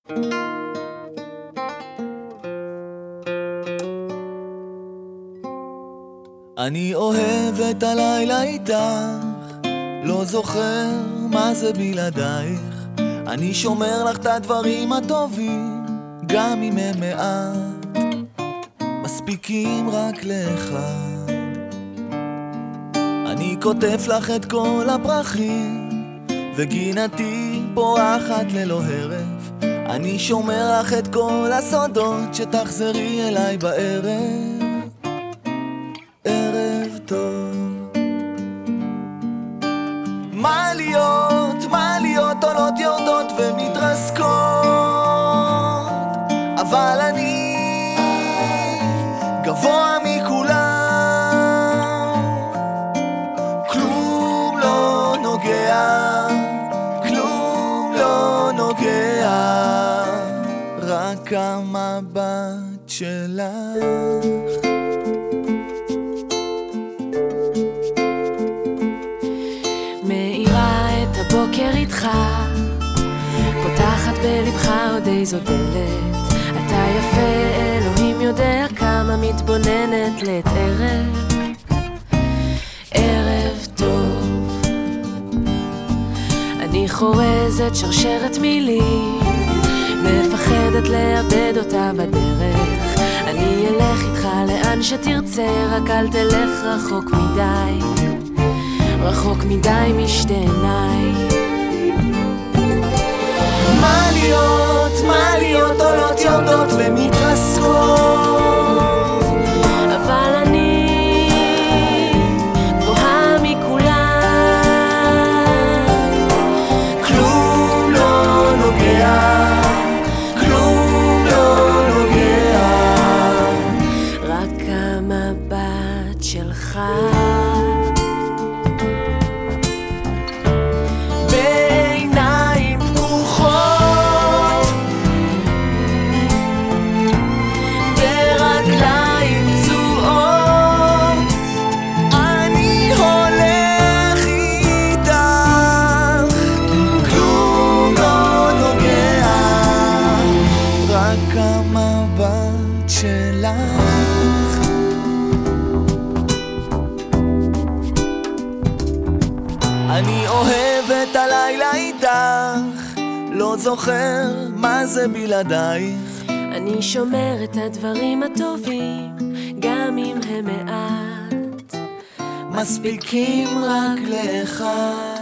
אני אוהב את הלילה איתך, לא זוכר מה זה בלעדייך. אני שומר לך את הדברים הטובים, גם אם הם מעט, מספיקים רק לאחד. אני כותב לך את כל הפרחים, וגינתי פורחת ללא הרף. אני שומר לך את כל הסודות, שתחזרי אליי בערב. ערב טוב. מעליות עולות יורדות ומתרסקות, אבל אני גבוה מכולם. כלום לא נוגע, כלום לא נוגע, רק המבט שלך. בוקר איתך, פותחת בלבך עוד איזו דלת. אתה יפה, אלוהים יודע כמה, מתבוננת לעת ערב. ערב טוב. אני חורזת שרשרת מילים, מפחדת לאבד אותה בדרך. אני אלך איתך לאן שתרצה, רק אל תלך רחוק מדי, רחוק מדי משתי עיניי. מעליות עולות יורדות ומתרסקות, אבל אני גבוהה מכולם. כלום לא נוגע, כלום לא נוגע, רק המבט שלך. המבט שלך. אני אוהב את הלילה איתך, לא זוכר מה זה בלעדייך. אני שומר את הדברים הטובים, גם אם הם מעט, מספיקים רק לאחד.